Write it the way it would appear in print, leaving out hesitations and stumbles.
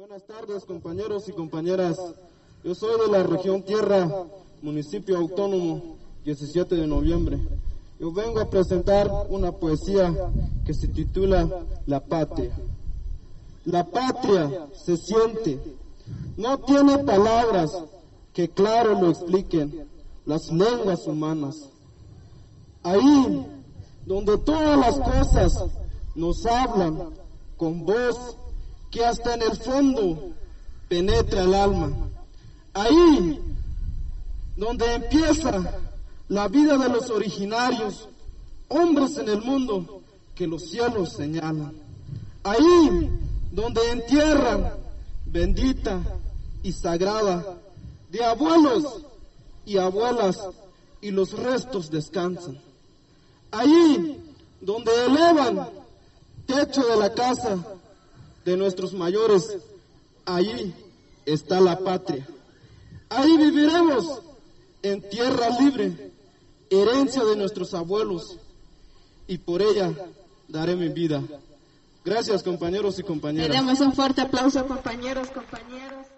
Buenas tardes, compañeros y compañeras. Yo soy de la región Tierra, municipio autónomo, 17 de noviembre. Yo vengo a presentar una poesía que se titula La Patria. La patria se siente, no tiene palabras que claro lo expliquen las lenguas humanas. Ahí donde todas las cosas nos hablan con voz que hasta en el fondo penetra el alma. Ahí donde empieza la vida de los originarios, hombres en el mundo que los cielos señalan. Ahí donde entierran, bendita y sagrada, de abuelos y abuelas y los restos descansan. Ahí donde elevan techo de la casa de nuestros mayores, ahí está la patria. Ahí viviremos en tierra libre, herencia de nuestros abuelos, y por ella daré mi vida. Gracias, compañeros y compañeras. Le damos un fuerte aplauso, compañeros.